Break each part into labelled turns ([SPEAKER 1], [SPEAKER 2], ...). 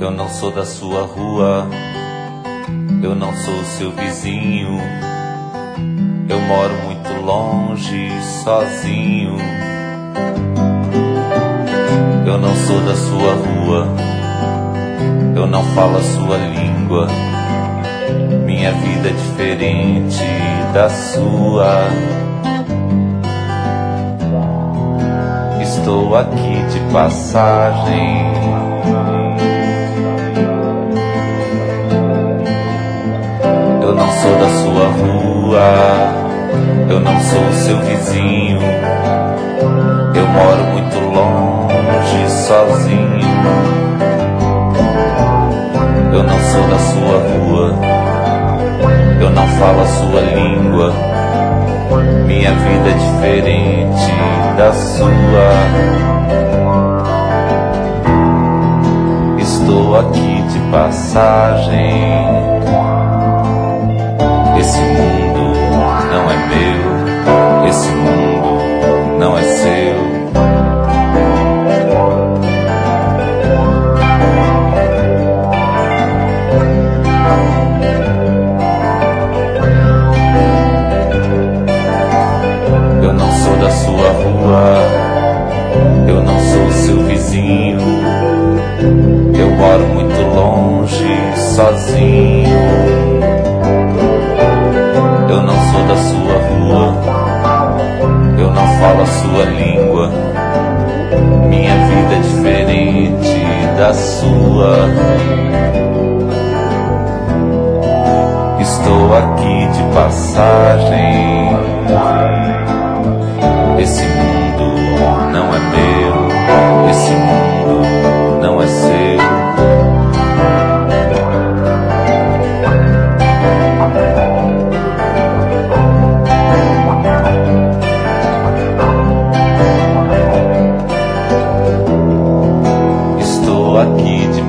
[SPEAKER 1] Eu não sou da sua rua, eu não sou seu vizinho. Eu moro muito longe, sozinho. Eu não sou da sua rua, eu não falo a sua língua. Minha vida é diferente da sua. Estou aqui de passagem. Eu não sou da sua rua, eu não sou o seu vizinho. Eu moro muito longe, sozinho. Eu não sou da sua rua, eu não falo a sua língua. Minha vida é diferente da sua. Estou aqui de passagem. Esse mundo não é meu, esse mundo não é seu. Eu não sou da sua rua, eu não sou o seu vizinho. Eu moro muito longe, sozinho. Eu não sou da sua rua, eu não falo a sua língua. Minha vida é diferente da sua. Estou aqui de passagem. Esse mundo não é meu, esse mundo não é seu. Estou aqui de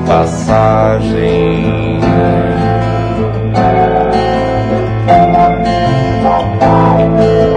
[SPEAKER 1] passagem.